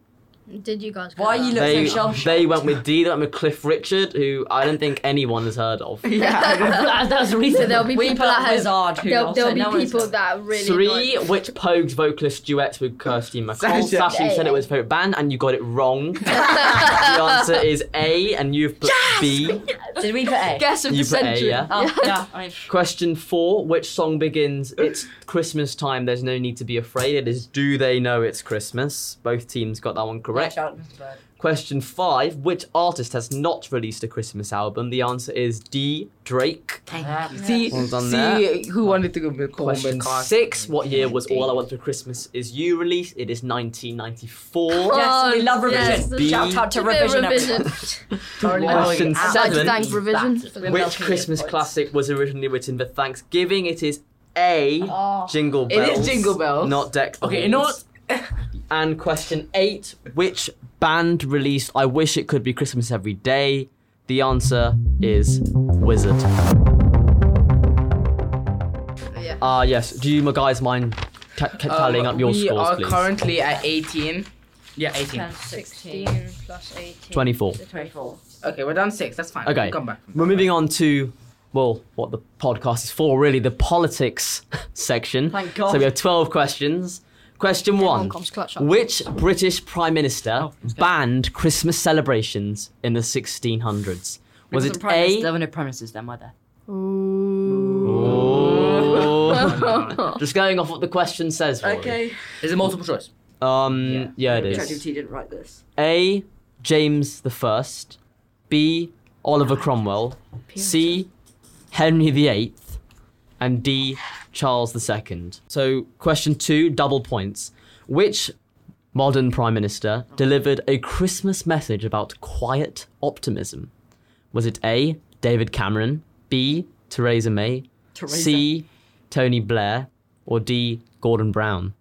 [SPEAKER 3] Did you guys?
[SPEAKER 2] Why are you
[SPEAKER 1] They,
[SPEAKER 2] so shell-shocked?
[SPEAKER 1] they went with D. They went with Cliff Richard, who I don't think anyone has heard of.
[SPEAKER 4] That's the reason.
[SPEAKER 3] So there'll be
[SPEAKER 2] We
[SPEAKER 3] people
[SPEAKER 2] put
[SPEAKER 3] that have.
[SPEAKER 2] Wizard who
[SPEAKER 3] There'll
[SPEAKER 2] also
[SPEAKER 3] be
[SPEAKER 2] no one's
[SPEAKER 3] people
[SPEAKER 2] heard.
[SPEAKER 3] that really.
[SPEAKER 1] 3.
[SPEAKER 3] annoyed.
[SPEAKER 1] Which Pogues vocalist duets with Kirsty MacColl?
[SPEAKER 5] Sasha.
[SPEAKER 1] Sasha, you said it was favourite band, and you got it wrong. The answer is A, and you've put B.
[SPEAKER 2] Did we put A?
[SPEAKER 3] Guess of
[SPEAKER 1] You
[SPEAKER 3] the
[SPEAKER 1] put A,
[SPEAKER 3] century.
[SPEAKER 1] yeah?
[SPEAKER 2] Oh, yeah. I mean,
[SPEAKER 1] Question 4. Which song begins, "It's Christmas time, there's no need to be afraid"? It is "Do They Know It's Christmas?" Both teams got that one correct.
[SPEAKER 2] shout out to Mr. Bird.
[SPEAKER 1] Question 5. Which artist has not released a Christmas album? The answer is D. Drake.
[SPEAKER 2] Thank you.
[SPEAKER 5] See,
[SPEAKER 1] Well done there.
[SPEAKER 5] see who wanted to go with
[SPEAKER 1] Question 6. What year was All I Want for Christmas Is You released? It is 1994.
[SPEAKER 2] Yes, we love revision.
[SPEAKER 3] yes,
[SPEAKER 1] the-
[SPEAKER 2] Shout out to
[SPEAKER 3] A bit of
[SPEAKER 2] revision.
[SPEAKER 1] Question
[SPEAKER 3] I'd like to
[SPEAKER 1] 7.
[SPEAKER 3] thank Revision.
[SPEAKER 1] Which Christmas classic was originally written for Thanksgiving? It is A.
[SPEAKER 3] Oh.
[SPEAKER 1] Jingle
[SPEAKER 5] It
[SPEAKER 1] Bells.
[SPEAKER 5] is Jingle Bells.
[SPEAKER 1] Not Deck the
[SPEAKER 4] Okay, you know
[SPEAKER 1] Halls.
[SPEAKER 4] what?
[SPEAKER 1] And question 8. Which band released I Wish It Could Be Christmas Every Day? The answer is Wizard.
[SPEAKER 3] Yeah.
[SPEAKER 1] Yes. Do you guys mind tallying up your
[SPEAKER 5] we
[SPEAKER 1] scores,
[SPEAKER 5] are
[SPEAKER 1] please?
[SPEAKER 5] currently at 18.
[SPEAKER 4] Yeah, 18.
[SPEAKER 3] 16 plus 18.
[SPEAKER 1] 24.
[SPEAKER 2] 24.
[SPEAKER 5] Okay, we're done 6. That's fine.
[SPEAKER 1] Okay.
[SPEAKER 5] We'll come back.
[SPEAKER 1] We're moving on to, well, what the podcast is for, really, the politics section.
[SPEAKER 2] Thank God.
[SPEAKER 1] So we have 12 questions. Question 1.
[SPEAKER 3] comes clutch up.
[SPEAKER 1] Which British Prime Minister banned Christmas celebrations in the 1600s? Was it A?
[SPEAKER 2] There were no premises then, were there?
[SPEAKER 1] Oh. Just going off what the question says. Rory.
[SPEAKER 4] Is it multiple choice?
[SPEAKER 1] Yeah, it is.
[SPEAKER 2] ChatGPT didn't write this.
[SPEAKER 1] A. James I. B. Oliver Cromwell. C. Henry VIII. And D. Charles II. So, question 2, double points. Which modern Prime Minister delivered a Christmas message about quiet optimism? Was it A. David Cameron, B. Theresa May, C. Tony Blair, or D. Gordon Brown?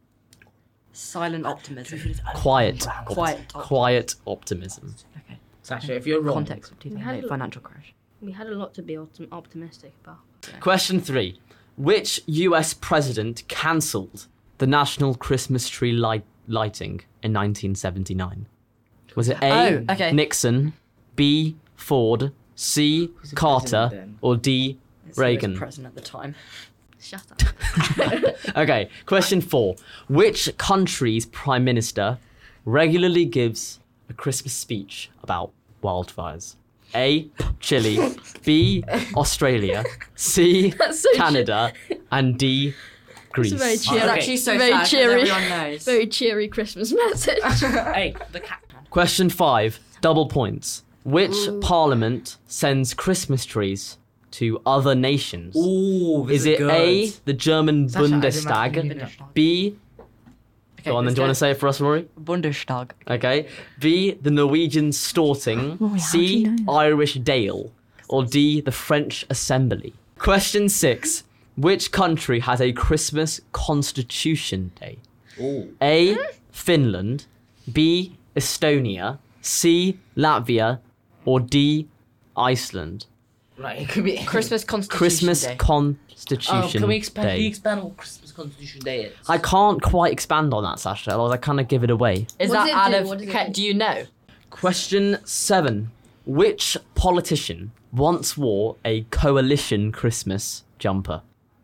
[SPEAKER 2] Silent optimism.
[SPEAKER 1] Quiet.
[SPEAKER 2] Quiet.
[SPEAKER 1] Optimism.
[SPEAKER 2] Okay.
[SPEAKER 5] Sasha, if you're wrong.
[SPEAKER 2] Context of 2008 financial crash.
[SPEAKER 3] We had a lot to be optimistic about.
[SPEAKER 1] Question 3. Which US president cancelled the national Christmas tree lighting in 1979? Was it A.
[SPEAKER 2] Oh, okay.
[SPEAKER 1] Nixon, B. Ford, C.
[SPEAKER 5] Who's the
[SPEAKER 1] Carter,
[SPEAKER 5] president then?
[SPEAKER 1] or D. Reagan?
[SPEAKER 2] President at the time.
[SPEAKER 3] Shut up.
[SPEAKER 1] Okay, question 4. Which country's prime minister regularly gives a Christmas speech about wildfires? A. Chile, B. Australia, C.
[SPEAKER 3] That's so
[SPEAKER 1] Canada, and D. Greece.
[SPEAKER 3] very
[SPEAKER 2] It's
[SPEAKER 3] cheery.
[SPEAKER 2] actually so
[SPEAKER 3] Very
[SPEAKER 2] sad 'cause
[SPEAKER 3] cheery.
[SPEAKER 2] everyone knows.
[SPEAKER 3] Very cheery Christmas message.
[SPEAKER 4] Hey, the cat.
[SPEAKER 1] Question 5, double points. Which parliament sends Christmas trees to other nations?
[SPEAKER 4] Ooh,
[SPEAKER 1] Is it A, the German
[SPEAKER 5] Sasha, I didn't
[SPEAKER 1] Bundestag,
[SPEAKER 2] Bundestag.
[SPEAKER 1] B,
[SPEAKER 2] Okay,
[SPEAKER 1] go on then,
[SPEAKER 2] let's
[SPEAKER 1] do you want
[SPEAKER 2] go.
[SPEAKER 1] to say it for us, Rory?
[SPEAKER 2] Bundestag.
[SPEAKER 1] Okay. B, the Norwegian Storting,
[SPEAKER 2] Rory, how do
[SPEAKER 1] C,
[SPEAKER 2] you know?
[SPEAKER 1] Irish Dale, or D, the French Assembly? Question 6, which country has a Christmas Constitution Day?
[SPEAKER 4] Ooh.
[SPEAKER 1] A, Finland, B, Estonia, C, Latvia, or D, Iceland?
[SPEAKER 5] Right, it could be.
[SPEAKER 2] Christmas Constitution
[SPEAKER 1] Christmas
[SPEAKER 2] Day.
[SPEAKER 1] Constitution
[SPEAKER 4] Can we expand? Can you
[SPEAKER 1] Day.
[SPEAKER 4] expand what Christmas Constitution Day is?
[SPEAKER 1] I can't quite expand on that, Sasha, otherwise I kind of give it away.
[SPEAKER 2] Is
[SPEAKER 3] What
[SPEAKER 2] that
[SPEAKER 3] does it
[SPEAKER 2] out
[SPEAKER 3] do?
[SPEAKER 2] of...
[SPEAKER 3] What does it
[SPEAKER 2] Okay,
[SPEAKER 3] do?
[SPEAKER 2] do you know?
[SPEAKER 1] Question 7. Which politician once wore a coalition Christmas jumper?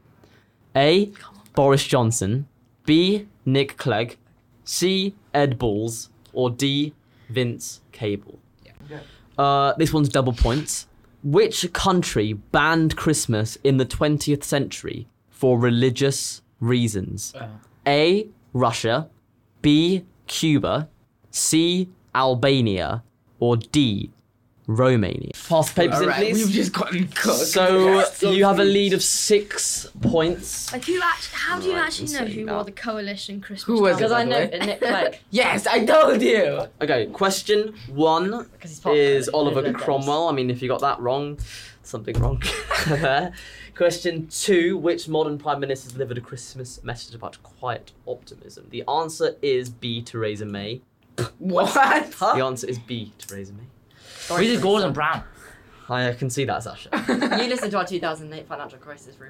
[SPEAKER 1] A, Boris Johnson, B, Nick Clegg, C, Ed Balls, or D, Vince Cable? This one's double points. Which country banned Christmas in the 20th century for religious reasons? A, Russia, B, Cuba, C, Albania, or D, Romania? Pass the papers in,
[SPEAKER 5] Alright, we've
[SPEAKER 1] please.
[SPEAKER 5] just gotten cooked.
[SPEAKER 1] So you have a lead of 6 points.
[SPEAKER 3] Like, how do you
[SPEAKER 1] Right,
[SPEAKER 3] actually
[SPEAKER 1] I'm
[SPEAKER 3] know
[SPEAKER 1] saying
[SPEAKER 3] who
[SPEAKER 1] that.
[SPEAKER 3] wore the coalition Christmas
[SPEAKER 5] Who was
[SPEAKER 3] jumper?
[SPEAKER 2] Because I
[SPEAKER 5] by
[SPEAKER 2] know
[SPEAKER 5] the way.
[SPEAKER 2] Nick Clegg.
[SPEAKER 5] Yes, I told you.
[SPEAKER 1] Okay, question 1
[SPEAKER 2] Because he's part of
[SPEAKER 1] is
[SPEAKER 2] the
[SPEAKER 1] Oliver
[SPEAKER 2] Liberals.
[SPEAKER 1] Cromwell. I mean, if you got that wrong, something wrong there. Question 2, which modern prime minister delivered a Christmas message about quiet optimism? The answer is B, Theresa May.
[SPEAKER 5] What?
[SPEAKER 1] The answer is B, Theresa May.
[SPEAKER 4] We did Gordon Brown.
[SPEAKER 1] I can see that, Sasha.
[SPEAKER 2] You listened to our 2008 financial crisis rumor.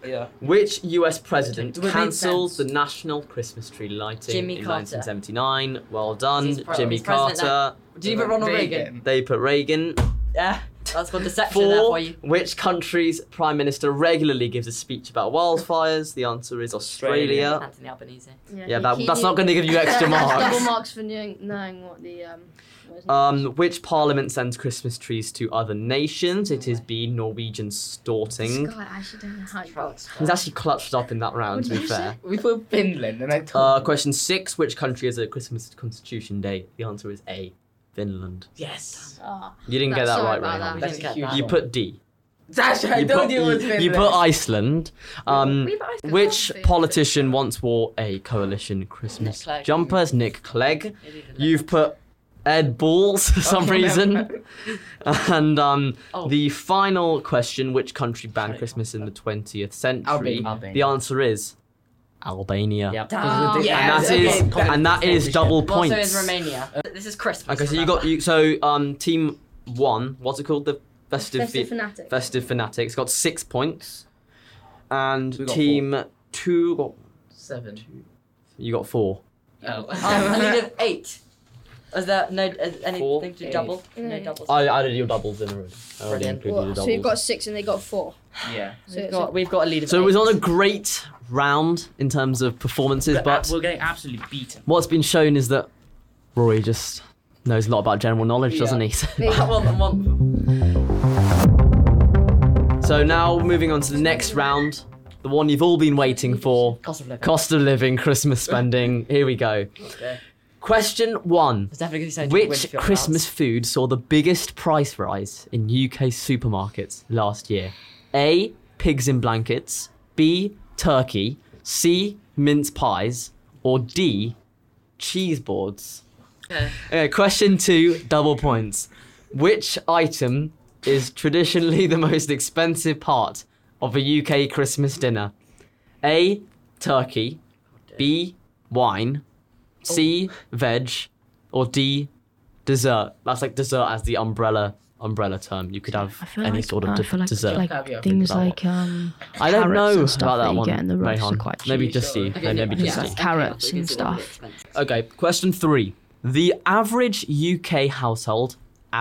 [SPEAKER 4] Yeah.
[SPEAKER 1] Which US president
[SPEAKER 2] Would make
[SPEAKER 1] cancelled the
[SPEAKER 2] sense.
[SPEAKER 1] national Christmas tree lighting
[SPEAKER 2] Jimmy
[SPEAKER 1] in
[SPEAKER 2] Carter.
[SPEAKER 1] 1979? Well done,
[SPEAKER 2] He's pre-
[SPEAKER 1] Jimmy
[SPEAKER 2] he's president
[SPEAKER 1] Carter.
[SPEAKER 2] Did you put Ronald Reagan?
[SPEAKER 1] They put Reagan.
[SPEAKER 2] Yeah, that's called deception there for
[SPEAKER 1] 4.
[SPEAKER 2] you.
[SPEAKER 1] Which country's prime minister regularly gives a speech about wildfires? The answer is Australia.
[SPEAKER 2] Anthony Albanese.
[SPEAKER 1] Yeah, that's not going to give you extra
[SPEAKER 3] Double
[SPEAKER 1] marks.
[SPEAKER 3] marks for knowing what the what his name is.
[SPEAKER 1] Which parliament sends Christmas trees to other nations? It is B, Norwegian Storting.
[SPEAKER 3] Scott, I actually don't know how you got.
[SPEAKER 1] He's actually clutched up in that round, to be fair.
[SPEAKER 5] We put Finland, and I told.
[SPEAKER 1] Question 6. Which country has a Christmas Constitution Day? The answer is A, Finland.
[SPEAKER 5] Yes.
[SPEAKER 3] Ah,
[SPEAKER 1] You didn't get that
[SPEAKER 3] sorry
[SPEAKER 1] right,
[SPEAKER 3] about
[SPEAKER 1] Rayhan.
[SPEAKER 3] that.
[SPEAKER 2] That's
[SPEAKER 5] That's a huge.
[SPEAKER 1] You put D.
[SPEAKER 5] Sasha, I
[SPEAKER 1] You
[SPEAKER 5] told
[SPEAKER 1] put,
[SPEAKER 5] you it was
[SPEAKER 1] you,
[SPEAKER 5] Finland.
[SPEAKER 1] you put Iceland.
[SPEAKER 3] We put Iceland.
[SPEAKER 1] Which
[SPEAKER 3] Finland.
[SPEAKER 1] politician once wore a coalition Christmas
[SPEAKER 2] Nick Clegg.
[SPEAKER 1] jumpers? Nick Clegg. You've put Ed Balls for some reason. And
[SPEAKER 2] Oh.
[SPEAKER 1] the final question: which country banned Christmas in the 20th century?
[SPEAKER 5] Albania.
[SPEAKER 1] The answer is Albania.
[SPEAKER 2] Yep.
[SPEAKER 3] Ah.
[SPEAKER 5] Yeah,
[SPEAKER 1] And that is
[SPEAKER 5] okay.
[SPEAKER 1] and that is double
[SPEAKER 2] Well, so
[SPEAKER 1] points.
[SPEAKER 2] is Romania. This is Christmas.
[SPEAKER 1] Okay, so you
[SPEAKER 2] remember.
[SPEAKER 1] got team 1. What's it called? The festive
[SPEAKER 3] Fanatic.
[SPEAKER 1] Festive Fanatics got 6 points, and
[SPEAKER 5] We got
[SPEAKER 1] team 2 got
[SPEAKER 5] 7.
[SPEAKER 1] you got 4.
[SPEAKER 5] Oh.
[SPEAKER 2] I needed 8. Is there anything
[SPEAKER 1] 4,
[SPEAKER 2] to double? No
[SPEAKER 3] Mm.
[SPEAKER 2] doubles.
[SPEAKER 1] I added your doubles in already. I already
[SPEAKER 2] Brilliant.
[SPEAKER 1] included the
[SPEAKER 3] So you've got
[SPEAKER 1] doubles.
[SPEAKER 3] 6 and they got 4.
[SPEAKER 5] Yeah.
[SPEAKER 3] So
[SPEAKER 2] We've
[SPEAKER 3] it's
[SPEAKER 2] got a lead of
[SPEAKER 1] So it was
[SPEAKER 2] 8.
[SPEAKER 1] on a great round in terms of performances, but
[SPEAKER 4] we're getting absolutely beaten.
[SPEAKER 1] what's been shown is that Rory just knows a lot about general knowledge, doesn't he? So now moving on to the next round, the one you've all been waiting for.
[SPEAKER 2] Cost of living.
[SPEAKER 1] Cost of living, Christmas spending. Here we go.
[SPEAKER 2] Okay.
[SPEAKER 1] Question 1.
[SPEAKER 2] There's definitely something to win
[SPEAKER 1] Which
[SPEAKER 2] if you're
[SPEAKER 1] Christmas food saw the biggest price rise in UK supermarkets last year? A. Pigs in blankets. B. Turkey. C. Mince pies. Or D. Cheese boards.
[SPEAKER 2] Okay.
[SPEAKER 1] Okay, question 2, double points. Which item is traditionally the most expensive part of a UK Christmas dinner? A. Turkey. B. Wine. C. Veg. Or D. Dessert. That's like dessert as the umbrella term. You could have
[SPEAKER 3] I feel
[SPEAKER 1] any
[SPEAKER 3] like,
[SPEAKER 1] sort of
[SPEAKER 3] I feel like,
[SPEAKER 1] dessert.
[SPEAKER 3] like
[SPEAKER 5] Caviar.
[SPEAKER 3] things
[SPEAKER 1] About
[SPEAKER 3] like
[SPEAKER 1] I don't
[SPEAKER 3] carrots
[SPEAKER 1] know
[SPEAKER 3] and stuff
[SPEAKER 1] about that
[SPEAKER 3] you
[SPEAKER 1] one.
[SPEAKER 3] get in the roast are
[SPEAKER 1] Rayhan.
[SPEAKER 3] quite
[SPEAKER 1] Maybe
[SPEAKER 3] cheap.
[SPEAKER 1] just you.
[SPEAKER 2] Okay,
[SPEAKER 1] Maybe
[SPEAKER 2] yeah.
[SPEAKER 1] just
[SPEAKER 3] like
[SPEAKER 1] you.
[SPEAKER 3] carrots
[SPEAKER 2] Okay,
[SPEAKER 3] and
[SPEAKER 2] so it'll be
[SPEAKER 3] stuff.
[SPEAKER 2] expensive.
[SPEAKER 1] Okay, question 3. The average UK household,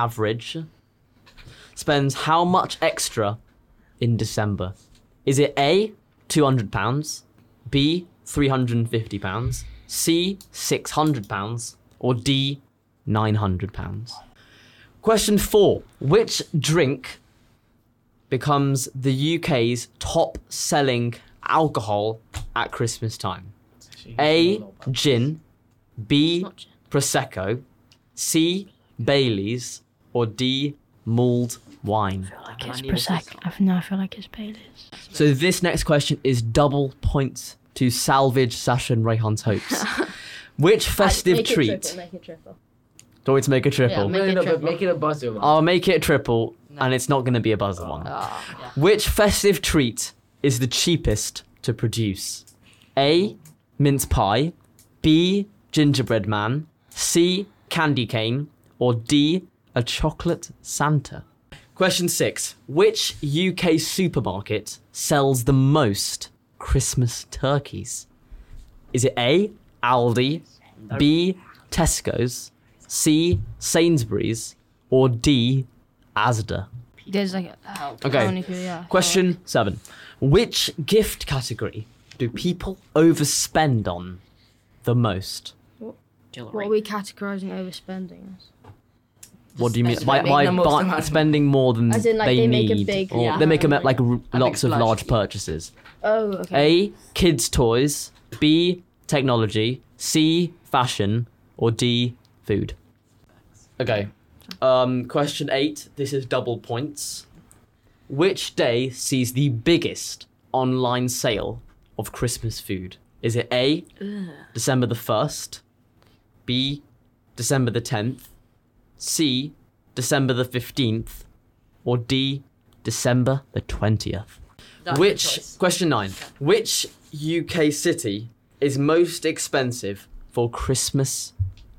[SPEAKER 1] spends how much extra in December? Is it A, £200, B, £350, C, £600, or D, £900? Question 4. Which drink becomes the UK's top selling alcohol at Christmas time? A, gin, B,
[SPEAKER 3] Not gin.
[SPEAKER 1] Prosecco, C, Baileys, or D, mulled wine?
[SPEAKER 3] Like it's Prosecco. I feel like it's Baileys.
[SPEAKER 1] So this next question is double points to salvage Sasha and Rayhan's hopes. Which festive treat?
[SPEAKER 3] Make it triple.
[SPEAKER 1] Do you want me to make a triple?
[SPEAKER 3] Yeah, make it
[SPEAKER 5] but
[SPEAKER 3] triple.
[SPEAKER 5] make it a buzzer one.
[SPEAKER 1] I'll make it a triple,
[SPEAKER 2] No.
[SPEAKER 1] and it's not going to be a buzzer one.
[SPEAKER 2] Ah,
[SPEAKER 1] Which festive treat is the cheapest to produce? A, mince pie, B, gingerbread man, C, candy cane, or D, a chocolate Santa? Question 6. Which UK supermarket sells the most Christmas turkeys? Is it A, Aldi, B, Tesco's, C, Sainsbury's, or D, Asda?
[SPEAKER 3] There's like
[SPEAKER 1] Okay. Question 7. Which gift category do people overspend on the most?
[SPEAKER 3] What are we categorizing overspending as?
[SPEAKER 1] What do you mean
[SPEAKER 2] Just
[SPEAKER 1] by,
[SPEAKER 5] make the most amount of
[SPEAKER 1] spending more than
[SPEAKER 3] As in, like, they make a
[SPEAKER 1] need?
[SPEAKER 3] big-
[SPEAKER 1] or
[SPEAKER 2] Yeah.
[SPEAKER 1] they make
[SPEAKER 3] Yeah.
[SPEAKER 1] lots of
[SPEAKER 2] splurge.
[SPEAKER 1] large purchases.
[SPEAKER 3] Oh, okay.
[SPEAKER 1] A, kids' toys. B, technology. C, fashion. Or D, food. Okay. Question 8. This is double points. Which day sees the biggest online sale of Christmas food? Is it A, December the 1st, B, December the 10th, C, December the 15th, or D, December the 20th? Question 9. Which UK city is most expensive for Christmas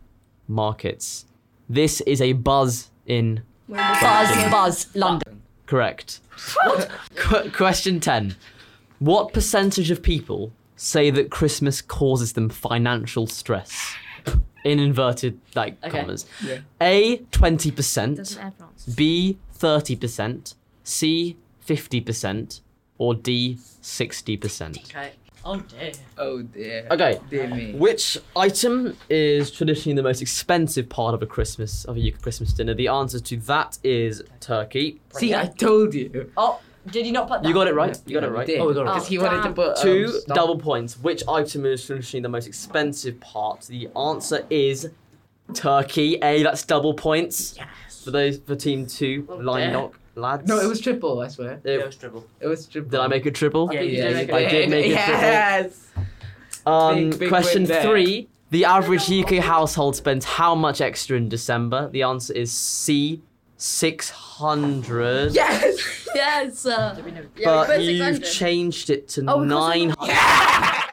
[SPEAKER 1] markets? This is a buzz in.
[SPEAKER 2] Buzz, London.
[SPEAKER 1] Correct. Question 10. What percentage of people say that Christmas causes them financial stress? In inverted commas.
[SPEAKER 5] Yeah.
[SPEAKER 1] A, 20%.
[SPEAKER 3] Doesn't everyone?
[SPEAKER 1] B, 30%. C, 50%. Or D, 60%.
[SPEAKER 2] Okay.
[SPEAKER 4] Oh dear.
[SPEAKER 5] Oh dear.
[SPEAKER 1] Okay.
[SPEAKER 5] Dear me.
[SPEAKER 1] Which item is traditionally the most expensive part of a UK Christmas dinner? The answer to that is turkey.
[SPEAKER 5] See, I told you.
[SPEAKER 2] Oh, did you not put that?
[SPEAKER 1] You got it right. You got it right.
[SPEAKER 5] Oh,
[SPEAKER 4] we got it
[SPEAKER 5] because
[SPEAKER 4] right.
[SPEAKER 5] he wanted to put
[SPEAKER 1] 2
[SPEAKER 5] stop.
[SPEAKER 1] double points. Which item is traditionally the most expensive part? The answer is turkey. A, that's double points.
[SPEAKER 4] Yes.
[SPEAKER 1] For team 2, line knock lads.
[SPEAKER 5] No, it was triple. I swear.
[SPEAKER 4] It was dribble.
[SPEAKER 5] It was triple.
[SPEAKER 1] Did I make a triple?
[SPEAKER 4] Yeah,
[SPEAKER 5] Yeah,
[SPEAKER 4] you did.
[SPEAKER 1] I did make a triple.
[SPEAKER 5] Yes. Big
[SPEAKER 1] Question
[SPEAKER 5] win there.
[SPEAKER 1] 3. The average UK household spends how much extra in December? The answer is C, 600.
[SPEAKER 5] Yes.
[SPEAKER 3] Yes.
[SPEAKER 2] Did we know?
[SPEAKER 1] But you've changed it to
[SPEAKER 3] Oh, because
[SPEAKER 1] 900.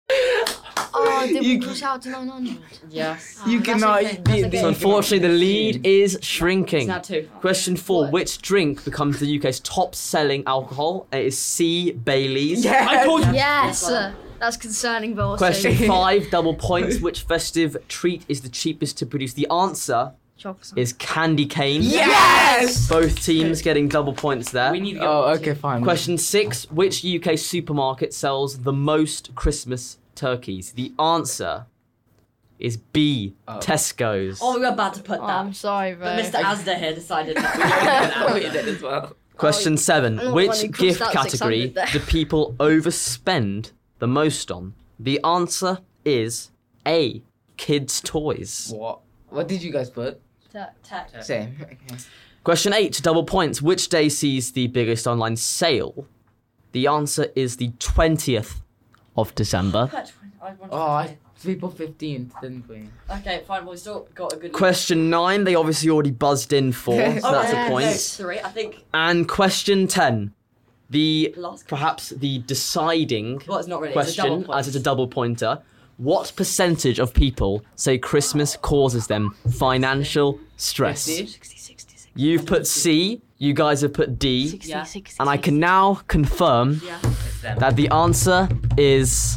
[SPEAKER 3] Oh, did
[SPEAKER 5] You-
[SPEAKER 3] we push out to 900?
[SPEAKER 2] Yes.
[SPEAKER 5] You
[SPEAKER 3] That's
[SPEAKER 5] cannot.
[SPEAKER 3] okay, that's okay.
[SPEAKER 1] So unfortunately, the lead is
[SPEAKER 2] It's
[SPEAKER 1] shrinking.
[SPEAKER 2] now 2.
[SPEAKER 1] Question 4.
[SPEAKER 3] What?
[SPEAKER 1] Which drink becomes the UK's top-selling alcohol? It is C, Baileys.
[SPEAKER 5] Yes.
[SPEAKER 4] I told you.
[SPEAKER 3] Yes. That's concerning, but also.
[SPEAKER 1] Question 5. Double points. Which festive treat is the cheapest to produce? The answer
[SPEAKER 3] Chocolate.
[SPEAKER 1] is candy cane.
[SPEAKER 5] Yes.
[SPEAKER 1] Both teams getting double points there.
[SPEAKER 4] We need to get.
[SPEAKER 5] Oh, okay, fine.
[SPEAKER 1] Question 6. Which UK supermarket sells the most Christmas turkeys? The answer is B,
[SPEAKER 5] Oh.
[SPEAKER 1] Tesco's.
[SPEAKER 2] Oh, we were about to put
[SPEAKER 3] Oh,
[SPEAKER 2] that.
[SPEAKER 3] I'm sorry, bro.
[SPEAKER 2] But Mr. Asda here decided that
[SPEAKER 5] Oh, you did as well.
[SPEAKER 1] Question 7.
[SPEAKER 3] I'm not
[SPEAKER 1] Which
[SPEAKER 3] funny, crossed
[SPEAKER 1] gift
[SPEAKER 3] out
[SPEAKER 1] category
[SPEAKER 3] 600 there.
[SPEAKER 1] do people overspend the most on? The answer is A, kids' toys.
[SPEAKER 5] What? What did you guys put?
[SPEAKER 2] Tech.
[SPEAKER 5] Same. Okay.
[SPEAKER 1] Question 8. Double points. Which day sees the biggest online sale? The answer is the 20th of December.
[SPEAKER 5] Oh, we put 15th, didn't we?
[SPEAKER 2] Okay, fine. Well, we still got a good.
[SPEAKER 1] Question 9. They obviously already buzzed in for, so
[SPEAKER 5] Yes.
[SPEAKER 1] that's a
[SPEAKER 3] Yes.
[SPEAKER 1] point.
[SPEAKER 2] No, 3. I think
[SPEAKER 1] And question 10. The
[SPEAKER 2] last.
[SPEAKER 1] perhaps the deciding
[SPEAKER 2] Well, it's not really. It's a double
[SPEAKER 1] question,
[SPEAKER 2] point.
[SPEAKER 1] as it's a double pointer. What percentage of people say Christmas causes them financial stress?
[SPEAKER 5] 50?
[SPEAKER 1] You've put C, you guys have put D,
[SPEAKER 3] 60,
[SPEAKER 2] Yeah.
[SPEAKER 3] 60,
[SPEAKER 1] and I can now confirm
[SPEAKER 2] Yeah.
[SPEAKER 4] It's them.
[SPEAKER 1] that the answer is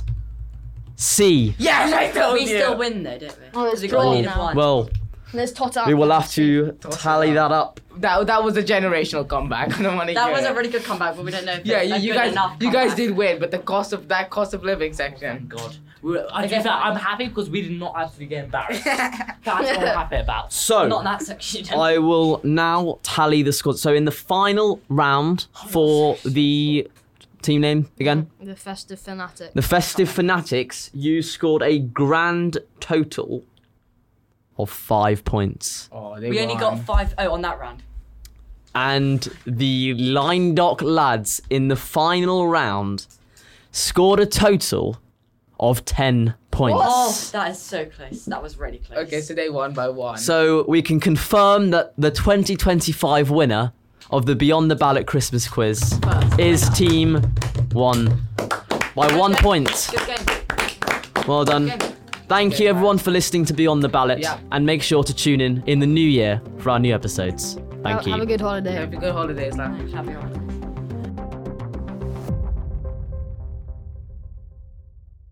[SPEAKER 1] C.
[SPEAKER 5] Yes, I told
[SPEAKER 2] We
[SPEAKER 5] you.
[SPEAKER 2] still win though, didn't we?
[SPEAKER 3] Oh, it's
[SPEAKER 2] Because we got
[SPEAKER 3] drawn
[SPEAKER 2] needed
[SPEAKER 3] now.
[SPEAKER 2] one.
[SPEAKER 1] Well,
[SPEAKER 3] Let's tot out.
[SPEAKER 1] we will have to
[SPEAKER 5] Toss it
[SPEAKER 1] tally
[SPEAKER 5] up.
[SPEAKER 1] that up.
[SPEAKER 5] That was a generational comeback. I don't want to
[SPEAKER 2] That
[SPEAKER 5] hear
[SPEAKER 2] was
[SPEAKER 5] it.
[SPEAKER 2] a really good comeback, but we don't know if
[SPEAKER 5] Yeah,
[SPEAKER 2] it's a
[SPEAKER 5] you
[SPEAKER 2] good
[SPEAKER 5] guys,
[SPEAKER 2] enough
[SPEAKER 5] you guys
[SPEAKER 2] comeback.
[SPEAKER 5] did win, but the cost of living
[SPEAKER 4] Thank
[SPEAKER 5] section.
[SPEAKER 4] God.
[SPEAKER 2] Okay, fine.
[SPEAKER 4] I'm happy because we did not actually get embarrassed. That's what I'm happy about.
[SPEAKER 1] So,
[SPEAKER 2] Not in that section.
[SPEAKER 1] I will now tally the scores. So in the final round for the team name again,
[SPEAKER 3] The festive fanatic.
[SPEAKER 1] the Festive Fanatics, you scored a grand total of 5 points.
[SPEAKER 5] Oh, they
[SPEAKER 2] We only got 5-0 on that round.
[SPEAKER 1] And the Line Dock lads in the final round scored a total of 10 points.
[SPEAKER 2] Oh, that is so close. That was really close.
[SPEAKER 5] Okay, so they won by 1.
[SPEAKER 1] So we can confirm that the 2025 winner of the Beyond the Ballot Christmas quiz
[SPEAKER 2] First.
[SPEAKER 1] is Team 1 by 1 point.
[SPEAKER 2] Good game.
[SPEAKER 1] Well done.
[SPEAKER 2] Good game.
[SPEAKER 1] Thank you everyone for listening to Beyond the Ballot,
[SPEAKER 5] Yeah.
[SPEAKER 1] and make sure to tune in the new year for our new episodes. Thank you.
[SPEAKER 3] Have a good holiday.
[SPEAKER 5] Have a good holidays, lad.
[SPEAKER 2] Happy holidays.